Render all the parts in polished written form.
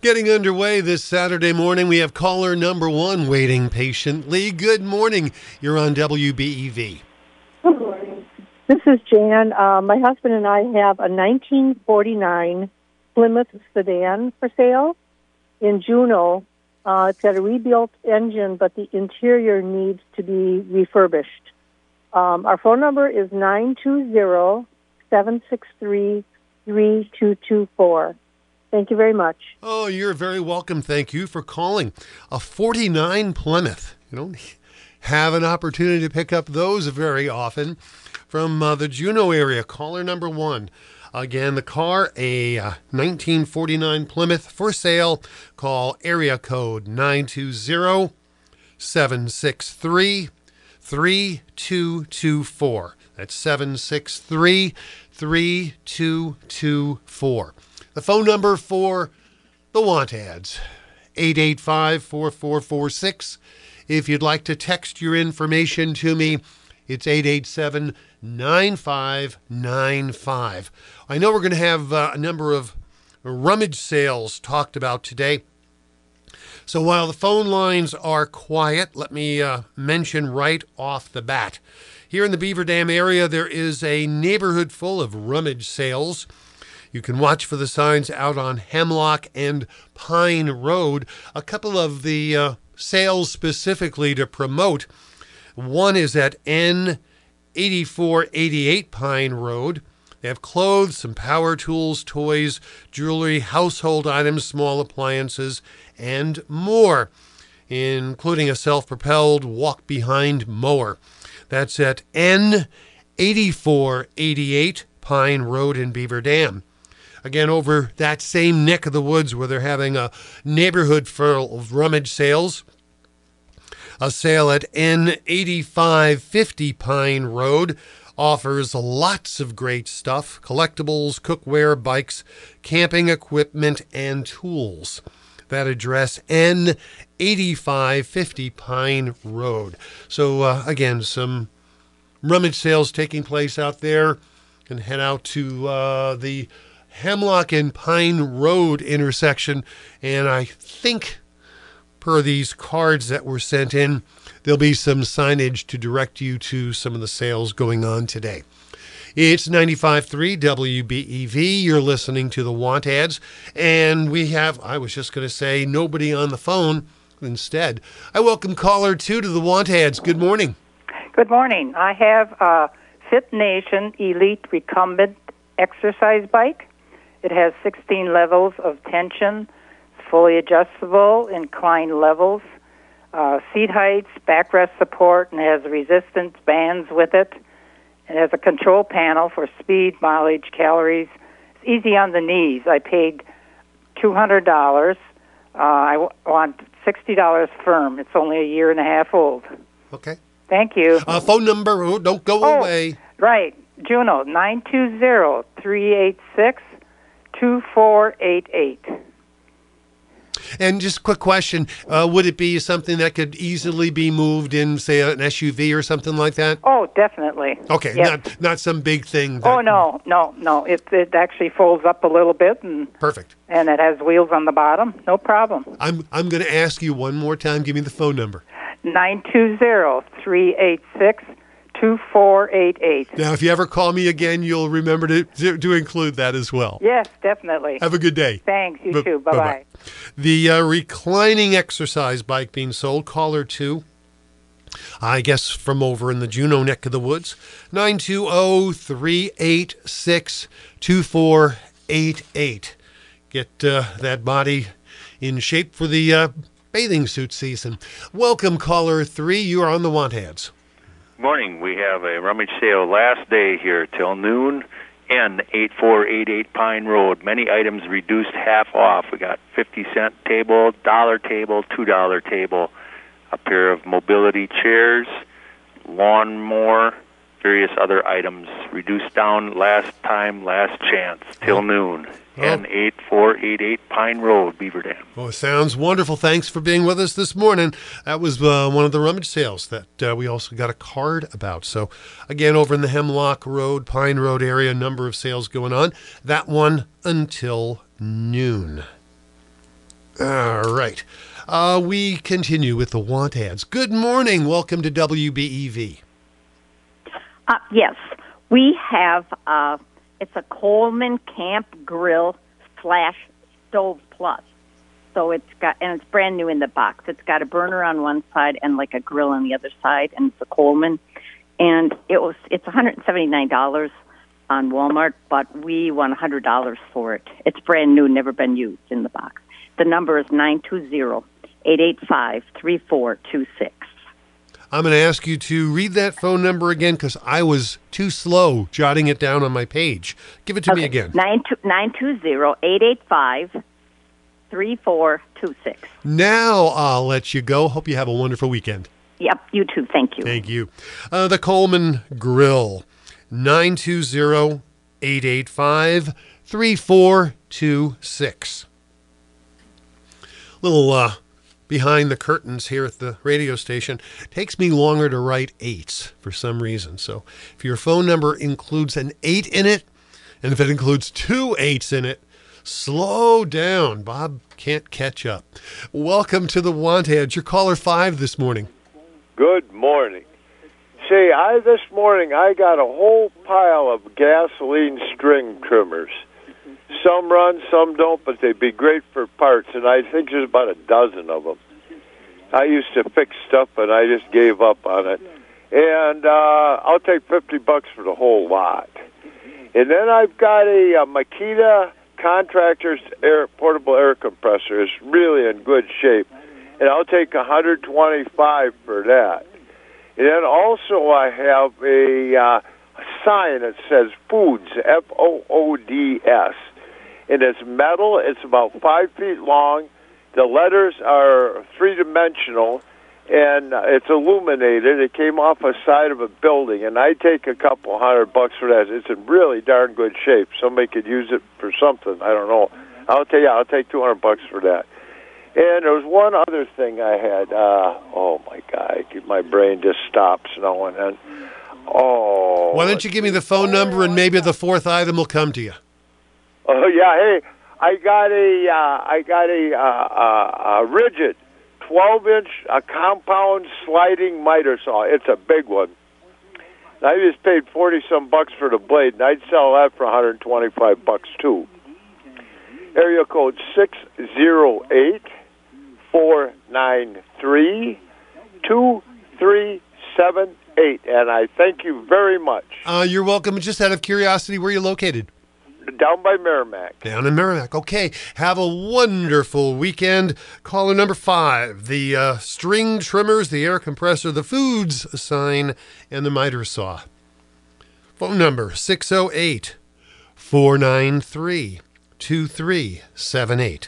Getting underway this Saturday morning, we have caller number one waiting patiently. Good morning. You're on WBEV. Good morning. This is Jan. My husband and I have a 1949 Plymouth sedan for sale in Juneau. It's got a rebuilt engine, but the interior needs to be refurbished. Our phone number is 920-763-3224. Thank you very much. Oh, you're very welcome. Thank you for calling. A 49 Plymouth. You don't have an opportunity to pick up those very often. From the Juneau area, caller number one. Again, the car, a 1949 Plymouth for sale. Call area code 920-763-3224. That's 763-3224. The phone number for the want ads, 885-4446. If you'd like to text your information to me, it's 887-9595. I know we're going to have a number of rummage sales talked about today. So while the phone lines are quiet, let me mention right off the bat. Here in the Beaver Dam area, there is a neighborhood full of rummage sales. You can watch for the signs out on Hemlock and Pine Road. A couple of the sales specifically to promote. One is at N8488 Pine Road. They have clothes, some power tools, toys, jewelry, household items, small appliances, and more, including a self-propelled walk-behind mower. That's at N8488 Pine Road in Beaver Dam. Again, over that same neck of the woods where they're having a neighborhood full of rummage sales. A sale at N8550 Pine Road offers lots of great stuff, collectibles, cookware, bikes, camping equipment, and tools. That address, N8550 Pine Road. So, again, some rummage sales taking place out there. You can head out to the Hemlock and Pine Road intersection, and I think per these cards that were sent in, there'll be some signage to direct you to some of the sales going on today. It's 95.3 WBEV. You're listening to the Want Ads, and we have, I was just going to say, nobody on the phone. Instead, I welcome caller 2 to the Want Ads. Good morning. Good morning. I have a Fit Nation Elite Recumbent exercise bike. It has 16 levels of tension, fully adjustable, incline levels, seat heights, backrest support, and has resistance bands with it. It has a control panel for speed, mileage, calories. It's easy on the knees. I paid $200. I want $60 firm. It's only a year and a half old. Okay. Thank you. Phone number, don't go away. Right. Juneau, 920-386-2488. And just a quick question, would it be something that could easily be moved in, say, an SUV or something like that? Oh, definitely. Okay, yes. not some big thing. Oh, no. It actually folds up a little bit. And perfect. And it has wheels on the bottom. No problem. I'm going to ask you one more time. Give me the phone number. 920-386-2488. Now, if you ever call me again, you'll remember to include that as well. Yes, definitely. Have a good day. Thanks. You too. Bye-bye. The reclining exercise bike being sold, caller 2, I guess from over in the Juneau neck of the woods, 920-386-2488. Get that body in shape for the bathing suit season. Welcome, caller 3. You are on the Want Ads. Morning. We have a rummage sale last day here till noon. N8488 Pine Road. Many items reduced half off. We got 50-cent table, $1 table, $2 table, a pair of mobility chairs, lawnmower, various other items reduced down last chance till noon. N8488 Pine Road, Beaver Dam. Well, sounds wonderful. Thanks for being with us this morning. That was one of the rummage sales that we also got a card about. So, again, over in the Hemlock Road, Pine Road area, a number of sales going on. That one until noon. All right. We continue with the want ads. Good morning. Welcome to WBEV. Yes, we have, it's a Coleman Camp Grill / Stove Plus. So it's brand new in the box. It's got a burner on one side and like a grill on the other side, and it's a Coleman. And it's $179 on Walmart, but we want $100 for it. It's brand new, never been used in the box. The number is 920-885-3426. I'm going to ask you to read that phone number again because I was too slow jotting it down on my page. Give it to me again. 920-885-3426. Now I'll let you go. Hope you have a wonderful weekend. Yep, you too. Thank you. Thank you. The Coleman Grill, 920-885-3426. Little behind the curtains here at the radio station. Takes me longer to write 8s for some reason. So if your phone number includes an 8 in it, and if it includes 2 8s in it, slow down. Bob can't catch up. Welcome to the Want Ads. You're caller 5 this morning. Good morning. See, this morning I got a whole pile of gasoline string trimmers. Some run, some don't, but they'd be great for parts, and I think there's about a dozen of them. I used to fix stuff, but I just gave up on it. And I'll take $50 for the whole lot. And then I've got a Makita Contractor's portable air compressor. It's really in good shape. And I'll take $125 for that. And then also I have a sign that says Foods, Foods. And it's metal. It's about 5 feet long. The letters are three-dimensional, and it's illuminated. It came off a side of a building, and I take a couple $100 for that. It's in really darn good shape. Somebody could use it for something. I don't know. I'll take $200 for that. And there was one other thing I had. Oh my God, my brain just stops now and then. Oh. Why don't you give me the phone number and maybe the fourth item will come to you? Oh yeah, hey, I got a rigid 12-inch compound sliding miter saw. It's a big one. And I just paid $40-some for the blade, and I'd sell that for $125 too. Area code 608-493-2378, and I thank you very much. You're welcome. Just out of curiosity, where are you located? Down by Merrimack. Down in Merrimack. Okay. Have a wonderful weekend. Caller number 5, the string trimmers, the air compressor, the Foods sign, and the miter saw. Phone number 608-493-2378.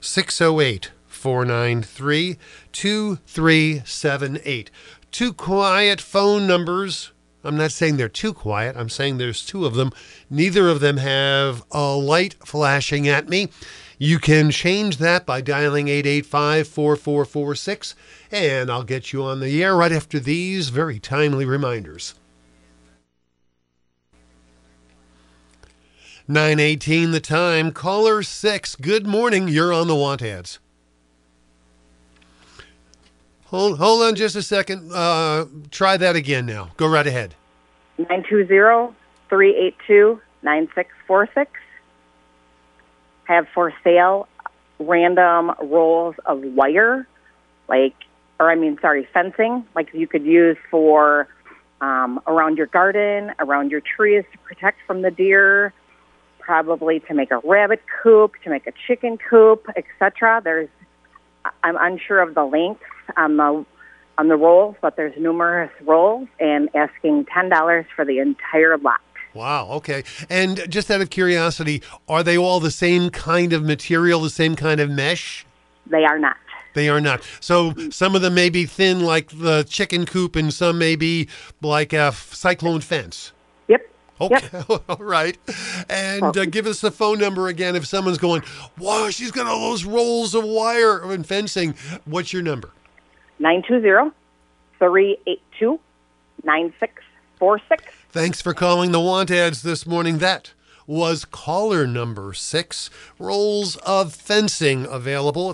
608-493-2378. Two quiet phone numbers. I'm not saying they're too quiet. I'm saying there's 2 of them. Neither of them have a light flashing at me. You can change that by dialing 885-4446, and I'll get you on the air right after these very timely reminders. 9:18 the time. Caller 6. Good morning. You're on the Want Ads. Hold on just a second. Try that again now. Go right ahead. 920-382-9646. Have for sale random rolls of wire, fencing, like you could use for around your garden, around your trees to protect from the deer, probably to make a rabbit coop, to make a chicken coop, etc. I'm unsure of the length on the rolls, but there's numerous rolls, and asking $10 for the entire lot. Wow, okay. And just out of curiosity, are they all the same kind of material, the same kind of mesh? They are not. They are not. So some of them may be thin like the chicken coop, and some may be like a cyclone fence. Yep. Okay, yep. All right. And give us the phone number again if someone's going, wow, she's got all those rolls of wire and fencing. What's your number? 920-382-9646. Thanks for calling the Want Ads this morning. That was caller number 6. Rolls of fencing available at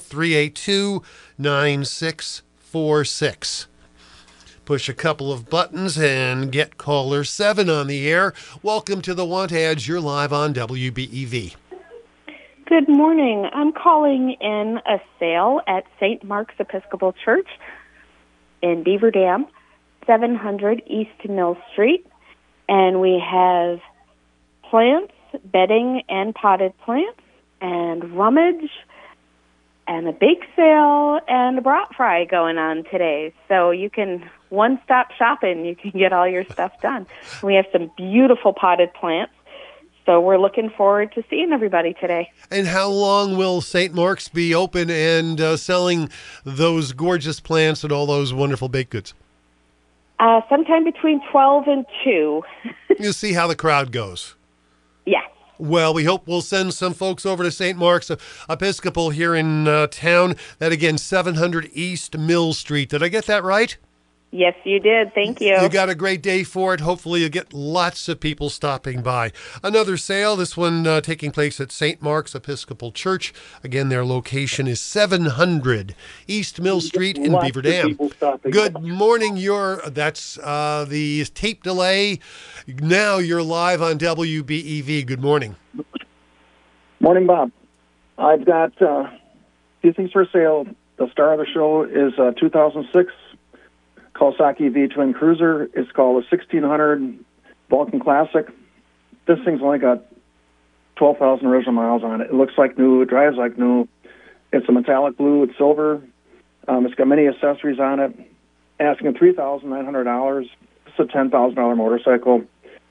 382-9646. Push a couple of buttons and get caller 7 on the air. Welcome to the Want Ads. You're live on WBEV. Good morning. I'm calling in a sale at St. Mark's Episcopal Church in Beaver Dam, 700 East Mill Street. And we have plants, bedding, and potted plants, and rummage, and a bake sale, and a brat fry going on today. So you can one-stop shopping. You can get all your stuff done. We have some beautiful potted plants. So we're looking forward to seeing everybody today. And how long will St. Mark's be open and selling those gorgeous plants and all those wonderful baked goods? Sometime between 12 and 2. You'll see how the crowd goes. Yes. Well, we hope we'll send some folks over to St. Mark's Episcopal here in town. That, again, 700 East Mill Street. Did I get that right? Yes, you did. Thank you. You got a great day for it. Hopefully you'll get lots of people stopping by. Another sale, this one taking place at St. Mark's Episcopal Church. Again, their location is 700 East Mill Street in Beaver Dam. Good morning. That's the tape delay. Now you're live on WBEV. Good morning. Morning, Bob. I've got a few things for sale. The star of the show is 2006 Kawasaki V-Twin Cruiser. It's called a 1600 Vulcan Classic. This thing's only got 12,000 original miles on it. It looks like new. It drives like new. It's a metallic blue. It's silver. It's got many accessories on it. Asking $3,900. It's a $10,000 motorcycle.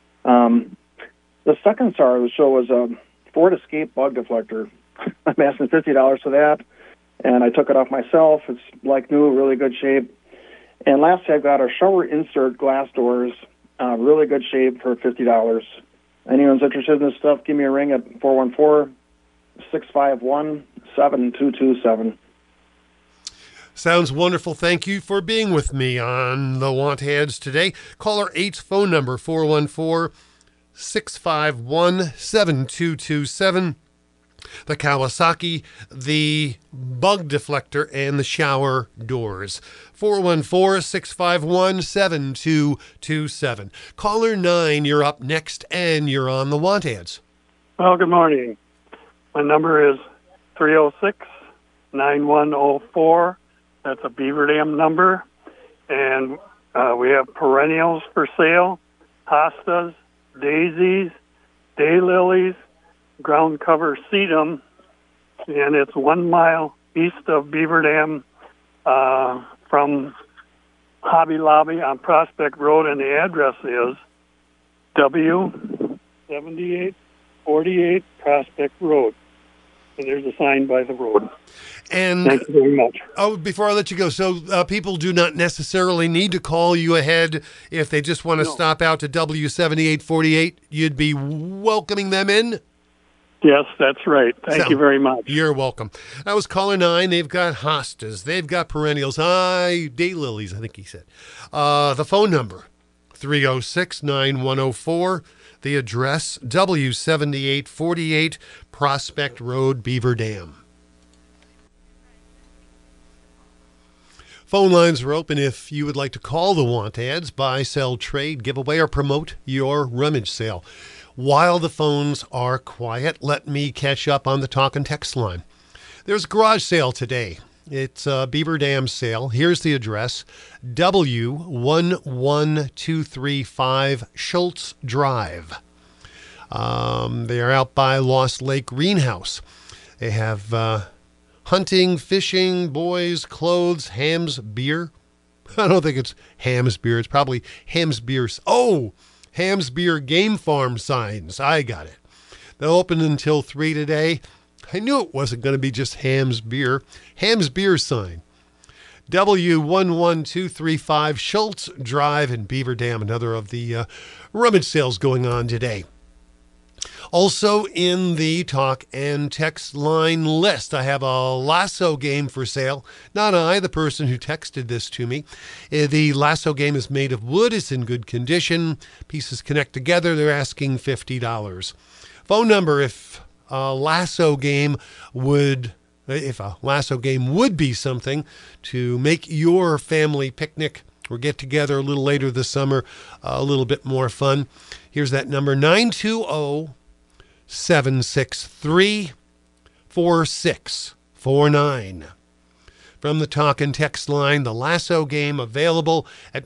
The second star of the show was a Ford Escape bug deflector. I'm asking $50 for that, and I took it off myself. It's like new, really good shape. And lastly, I've got a shower insert glass doors, really good shape for $50. Anyone's interested in this stuff, give me a ring at 414-651-7227. Sounds wonderful. Thank you for being with me on the Want Ads today. Caller 8's phone number, 414-651-7227. The Kawasaki, the bug deflector, and the shower doors. 414-651-7227. Caller 9, you're up next, and you're on the Want Ads. Well, good morning. My number is 306-9104. That's a Beaver Dam number. And we have perennials for sale, hostas, daisies, daylilies, ground cover sedum, and it's 1 mile east of Beaver Dam from Hobby Lobby on Prospect Road, and the address is W7848 Prospect Road. And there's a sign by the road. And thank you very much. Oh, before I let you go, so people do not necessarily need to call you ahead if they just want to stop out to W7848. You'd be welcoming them in? Yes, that's right. Thank you very much. You're welcome. That was caller 9. They've got hostas. They've got perennials. Daylilies, I think he said. The phone number, 306-9104. The address, W7848 Prospect Road, Beaver Dam. Phone lines are open if you would like to call the Want Ads, buy, sell, trade, give away, or promote your rummage sale. While the phones are quiet, let me catch up on the talk and text line. There's a garage sale today. It's a Beaver Dam sale. Here's the address, W11235 Schultz Drive. They are out by Lost Lake Greenhouse. They have hunting, fishing, boys, clothes, hams, beer. I don't think it's hams beer. It's probably hams beer. Oh, Ham's Beer Game Farm signs. I got it. They'll open until 3 today. I knew it wasn't going to be just Ham's Beer. Ham's Beer sign. W11235 Schultz Drive in Beaver Dam. Another of the rummage sales going on today. Also in the talk and text line list, I have a lasso game for sale. Not I, the person who texted this to me. The lasso game is made of wood. It's in good condition. Pieces connect together. They're asking $50. Phone number if a lasso game would be something to make your family picnic or get together a little later this summer, a little bit more fun. Here's that number, 920-763-4649. From the talk and text line, the lasso game available at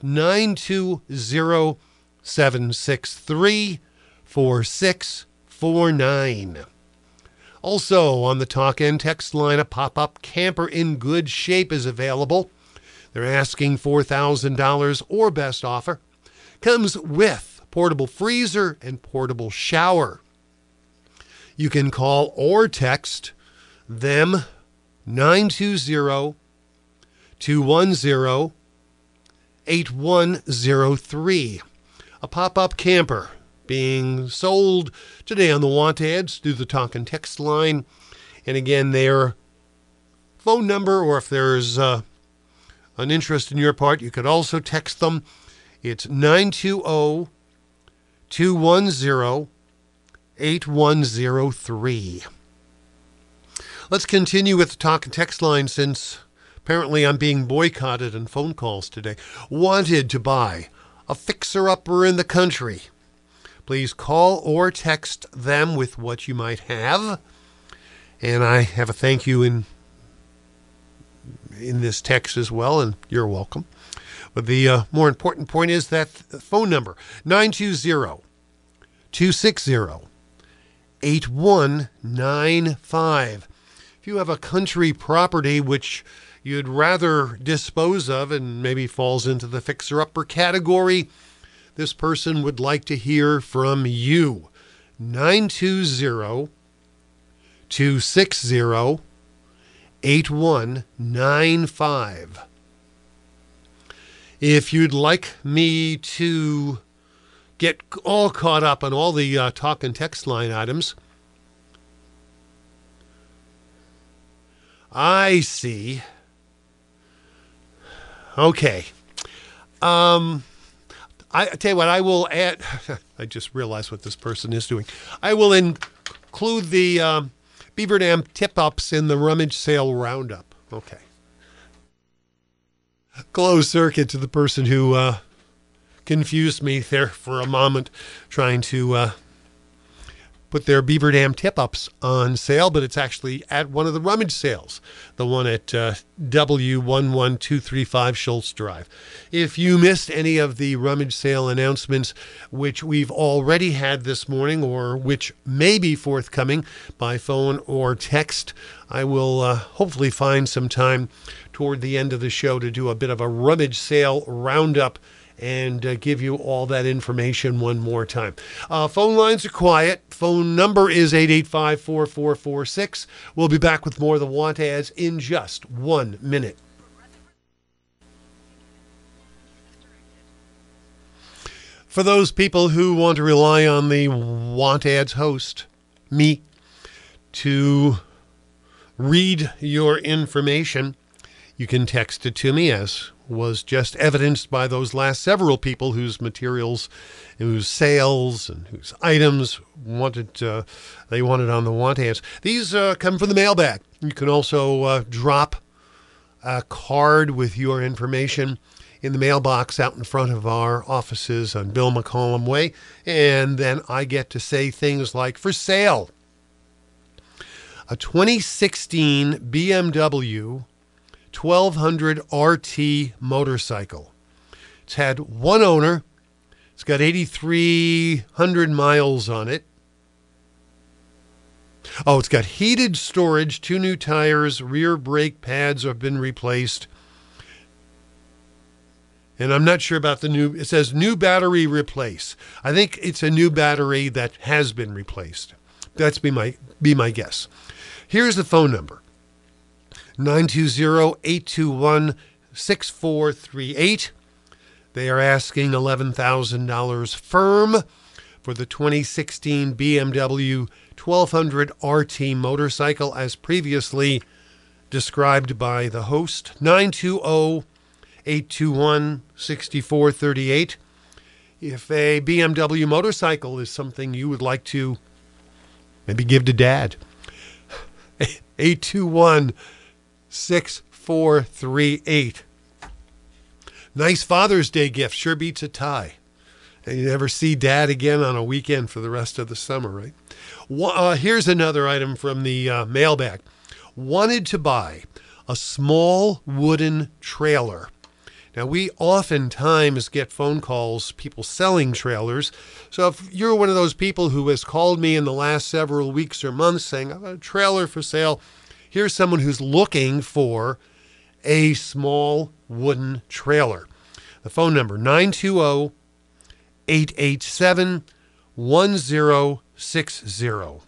920-763-4649. Also on the talk and text line, a pop-up camper in good shape is available. They're asking $4,000 or best offer. Comes with portable freezer and portable shower. You can call or text them 920-210-8103. A pop-up camper being sold today on the want ads through the talk and text line. And again, their phone number, or if there's an interest in your part, you could also text them. It's 920-210-8103. Let's continue with the talk and text line, since apparently I'm being boycotted on phone calls today. Wanted to buy a fixer-upper in the country. Please call or text them with what you might have. And I have a thank you in this text as well, and you're welcome. But the more important point is that phone number, 920-260-8195. If you have a country property which you'd rather dispose of and maybe falls into the fixer-upper category, this person would like to hear from you. 920-260-8195. If you'd like me to get all caught up on all the talk and text line items, I see. Okay. I tell you what, I will add, I just realized what this person is doing. I will include the Beaver Dam tip-ups in the rummage sale roundup. Okay. Closed circuit to the person who confused me there for a moment, trying to put their Beaver Dam tip-ups on sale, but it's actually at one of the rummage sales, the one at W11235 Schultz Drive. If you missed any of the rummage sale announcements, which we've already had this morning, or which may be forthcoming by phone or text, I will hopefully find some time toward the end of the show to do a bit of a rummage sale roundup and give you all that information one more time. Phone lines are quiet. Phone number is 885-4446. We'll be back with more of the want ads in just 1 minute. For those people who want to rely on the want ads host, me, to read your information, you can text it to me, as was just evidenced by those last several people whose materials, whose sales and whose items they wanted on the want ads. These come from the mailbag. You can also drop a card with your information in the mailbox out in front of our offices on Bill McCollum Way, and then I get to say things like, for sale, a 2016 BMW 1200 RT motorcycle. It's had one owner. It's got 8,300 miles on it. Oh, it's got heated storage, 2 new tires, rear brake pads have been replaced. And I'm not sure about the new, it says new battery replace. I think it's a new battery that has been replaced. That's be my guess. Here's the phone number. 920-821-6438. They are asking $11,000 firm for the 2016 BMW 1200 RT motorcycle, as previously described by the host. 920-821-6438. If a BMW motorcycle is something you would like to Maybe give to Dad. 821-6438. Nice Father's Day gift. Sure beats a tie. And you never see Dad again on a weekend for the rest of the summer, right? Here's another item from the mailbag. Wanted to buy a small wooden trailer. Now, we oftentimes get phone calls, people selling trailers. So if you're one of those people who has called me in the last several weeks or months saying, I've got a trailer for sale, here's someone who's looking for a small wooden trailer. The phone number, 920-887-1060.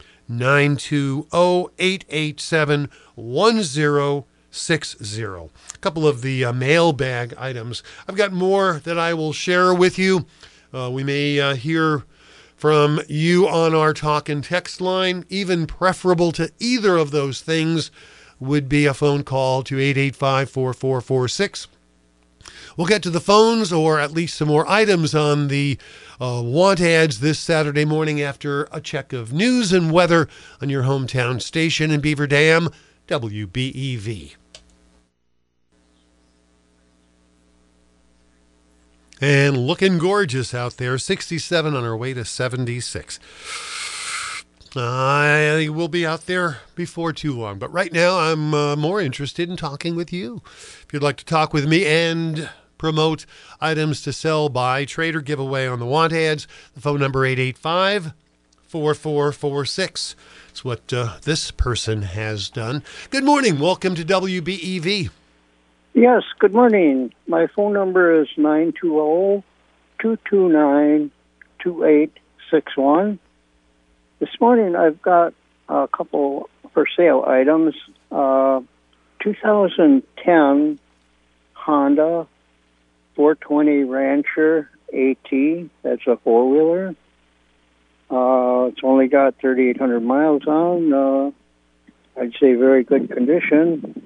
920-887-1060. A couple of the mailbag items. I've got more that I will share with you. We may hear from you on our talk and text line. Even preferable to either of those things would be a phone call to 885-4446. We'll get to the phones, or at least some more items on the want ads this Saturday morning after a check of news and weather on your hometown station in Beaver Dam, WBEV. And looking gorgeous out there, 67 on our way to 76. I will be out there before too long, but right now I'm more interested in talking with you. If you'd like to talk with me and promote items to sell, buy, trade, or give away on the want ads, the phone number 885-4446. It's what this person has done. Good morning. Welcome to WBEV. Yes, good morning. My phone number is 920-229-2861. This morning I've got a couple for sale items. 2010 Honda 420 Rancher AT. That's a four-wheeler. It's only got 3,800 miles on. I'd say very good condition.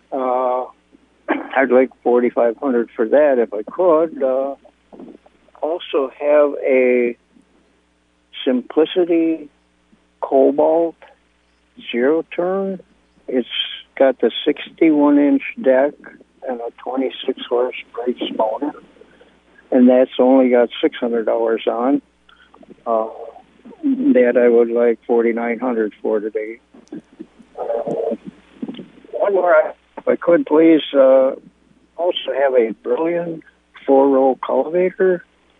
I'd like 4,500 for that if I could. Also have a Simplicity Cobalt zero turn. It's got the 61-inch deck and a 26-horse Brace motor, and that's only got 600 hours on. That I would like 4,900 for today. One more, if I could, please. Also have a Brilliant four-row cultivator.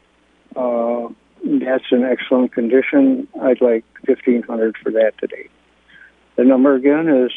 That's in excellent condition. I'd like 1,500 for that today. The number again is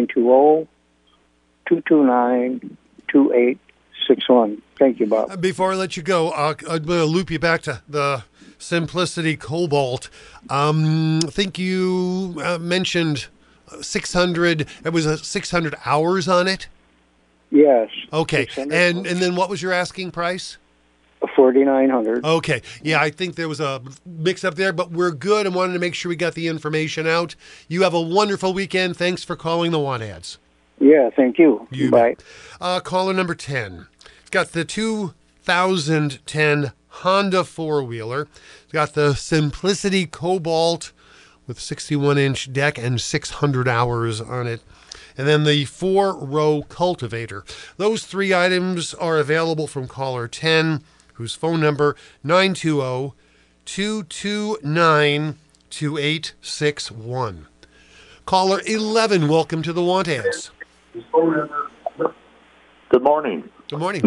920-229-2861. Thank you, Bob. Before I let you go, I'm going to loop you back to the Simplicity Cobalt. I think you mentioned 600. It was 600 hours on it? Yes. Okay. And then what was your asking price? 4,900. Okay. Yeah, I think there was a mix-up there, but we're good and wanted to make sure we got the information out. You have a wonderful weekend. Thanks for calling the Want Ads. Yeah, thank you. Bye. Caller number 10. It's got the 2010 Honda four-wheeler. It's got the Simplicity Cobalt with 61-inch deck and 600 hours on it. And then the four-row cultivator. Those three items are available from caller 10, whose phone number 920-229-2861. Caller 11, welcome to the Want Ads. Good morning. Good morning.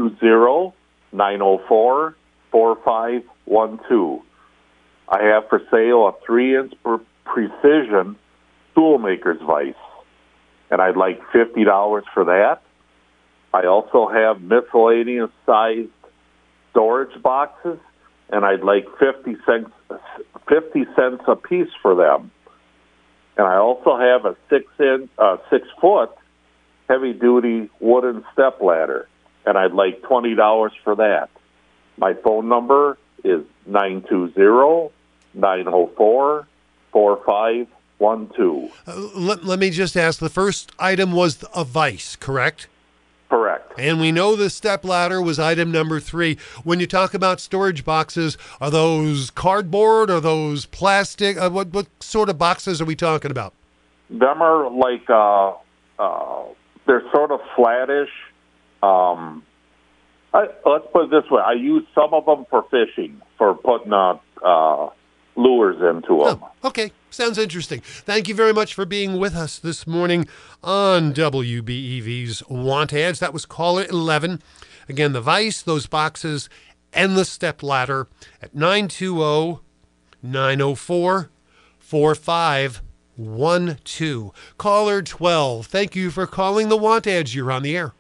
920-904-4512. I have for sale a 3-inch precision toolmaker's vise, and I'd like $50 for that. I also have miscellaneous sized storage boxes, and I'd like 50 cents a piece for them. And I also have a 6-foot heavy-duty wooden step ladder, and I'd like $20 for that. My phone number is 920-904-4512. Let me just ask, the first item was a vise, correct? Correct. And we know the step ladder was item number 3. When you talk about storage boxes, are those cardboard? Are those plastic? What sort of boxes are we talking about? Them are like, they're sort of flattish. Let's put it this way. I use some of them for fishing, for putting lures into them. Oh, okay. Sounds interesting. Thank you very much for being with us this morning on WBEV's Want Ads. That was caller 11. Again, the vise, those boxes, and the step ladder at 920-904-4512. Caller 12, thank you for calling the Want Ads. You're on the air.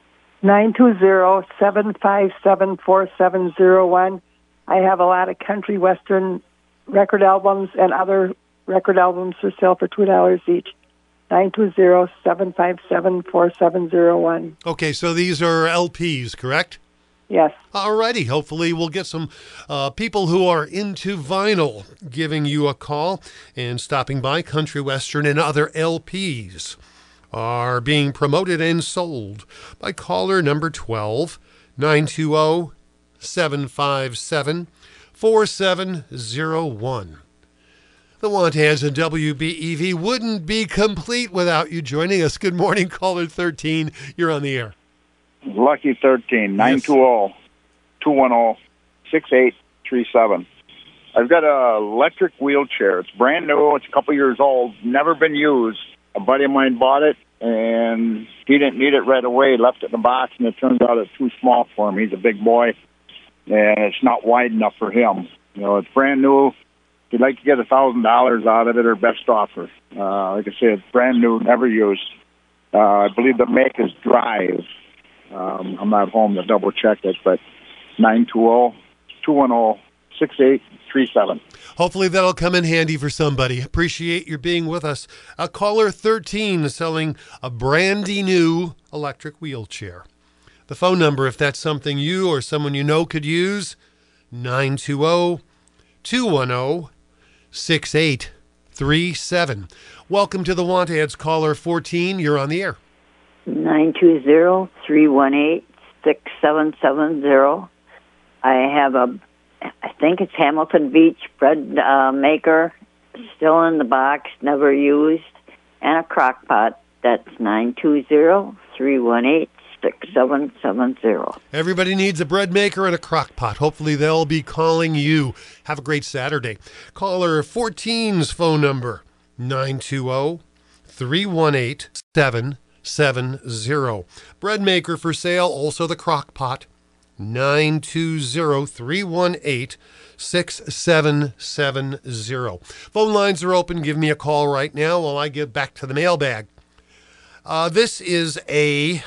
920-757-4701. I have a lot of country western record albums and other record albums for sale for $2 each. 920-757-4701. Okay, so these are LPs, correct? Yes. Alrighty. Hopefully we'll get some people who are into vinyl giving you a call and stopping by. Country western and other LPs are being promoted and sold by caller number 12, 920-757-4701. The Want Ads and WBEV wouldn't be complete without you joining us. Good morning, caller 13. You're on the air. Lucky 13, 920-210-6837. I've got an electric wheelchair. It's brand new. It's a couple years old. Never been used. A buddy of mine bought it, and he didn't need it right away. Left it in the box, and it turns out it's too small for him. He's a big boy, and it's not wide enough for him. You know, it's brand new. If you'd like to get $1,000 out of it, or best offer. Like I said, it's brand new, never used. I believe the make is Drive. I'm not home to double check it, but 920-210-6837. Hopefully that'll come in handy for somebody. Appreciate your being with us. Caller 13 selling a brandy new electric wheelchair. The phone number, if that's something you or someone you know could use, 920-210-6837. Welcome to the Want Ads, caller 14. You're on the air. 920-318-6770. I think it's Hamilton Beach bread maker, still in the box, never used, and a crock pot. That's 920-318-6770. Everybody needs a bread maker and a crock pot. Hopefully they'll be calling you. Have a great Saturday. Caller 14's phone number, 920-318-770. Bread maker for sale, also the crock pot, 920-318-6770. Phone lines are open. Give me a call right now while I get back to the mailbag. This is an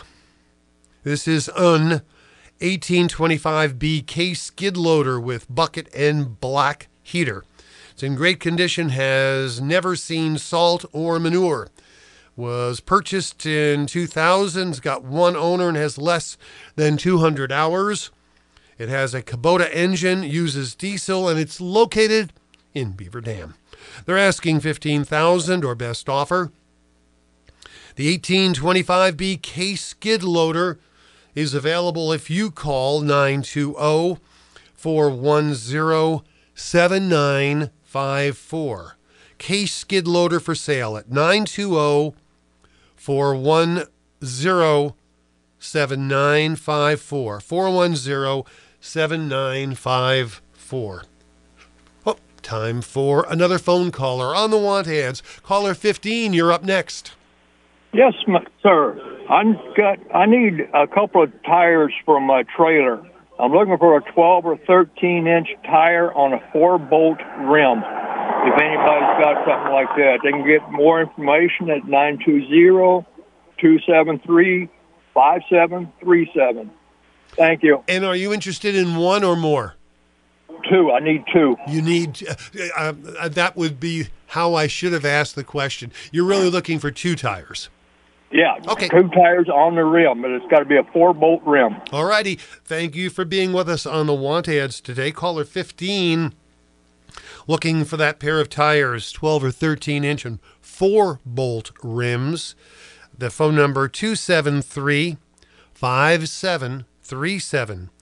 1825B case skid loader with bucket and black heater. It's in great condition, has never seen salt or manure. Was purchased in 2000, it's got one owner and has less than 200 hours. It has a Kubota engine, uses diesel, and it's located in Beaver Dam. They're asking $15,000 or best offer. The 1825B case skid loader is available if you call 920-410-7954. Case skid loader for sale at 920-410-7954. 410-7954. Oh, time for another phone caller on the Want Ads. Caller 15, you're up next. Yes, sir. I need a couple of tires for my trailer. I'm looking for a 12 or 13-inch tire on a 4-bolt rim. If anybody's got something like that, they can get more information at 920-273-5737. Thank you. And are you interested in one or more? Two. I need two. You need, that would be how I should have asked the question. You're really looking for two tires. Yeah. Okay. 2 tires on the rim, but it's got to be a 4-bolt rim. All righty. Thank you for being with us on the Want Ads today. Caller 15, looking for that pair of tires, 12 or 13-inch and 4-bolt rims. The phone number 273 5737.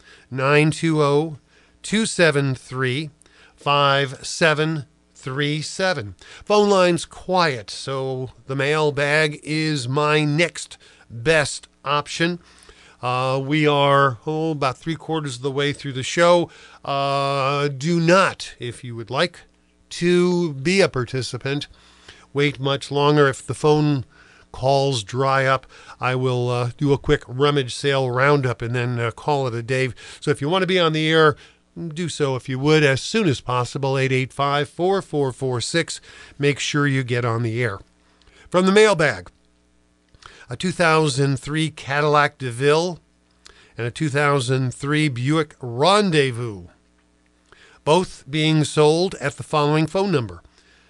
920-273-5737. Phone line's quiet, so the mailbag is my next best option. We are about 3/4 of the way through the show. Do not, if you would like to be a participant, wait much longer. If the phone calls dry up, I will do a quick rummage sale roundup and then call it a day. So if you want to be on the air, do so if you would as soon as possible. 885-4446. Make sure you get on the air. From the mailbag, a 2003 Cadillac DeVille and a 2003 Buick Rendezvous, both being sold at the following phone number: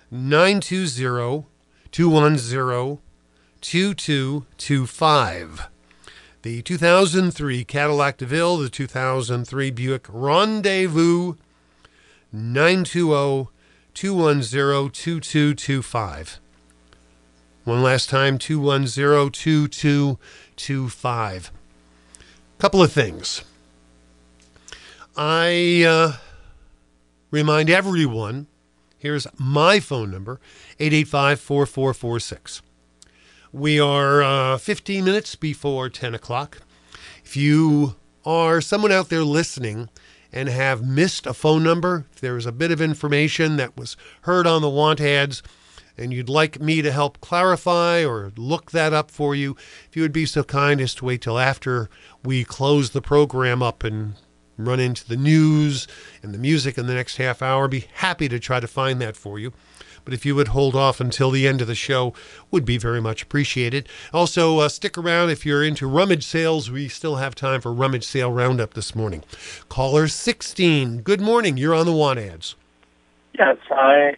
920-210-2225. The 2003 Cadillac DeVille, the 2003 Buick Rendezvous, 920-210-2225. One last time, 210-2225. Couple of things. I remind everyone, here's my phone number, 885-4446. We are 15 minutes before 10 o'clock. If you are someone out there listening and have missed a phone number, if there is a bit of information that was heard on the want ads and you'd like me to help clarify or look that up for you, if you would be so kind as to wait till after we close the program up and run into the news and the music in the next half hour, be happy to try to find that for you. But if you would hold off until the end of the show, would be very much appreciated. Also, stick around if you're into rummage sales. We still have time for rummage sale roundup this morning. Caller 16, good morning. You're on the want ads. Yes, hi,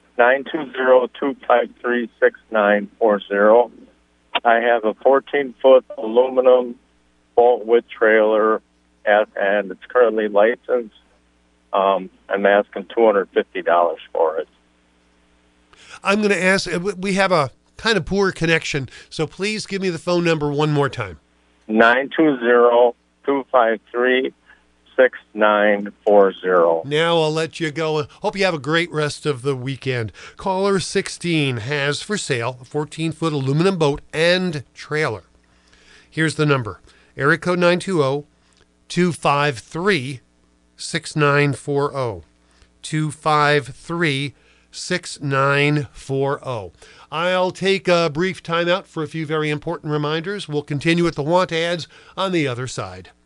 920-253-6940. I have a 14-foot aluminum bolt with trailer, and it's currently licensed. I'm asking $250 for it. I'm going to ask, we have a kind of poor connection, so please give me the phone number one more time. 920-253-6940. Now I'll let you go. Hope you have a great rest of the weekend. Caller 16 has for sale a 14-foot aluminum boat and trailer. Here's the number. Area code 920-253-6940. 253-6940. I'll take a brief timeout for a few very important reminders. We'll continue with the want ads on the other side.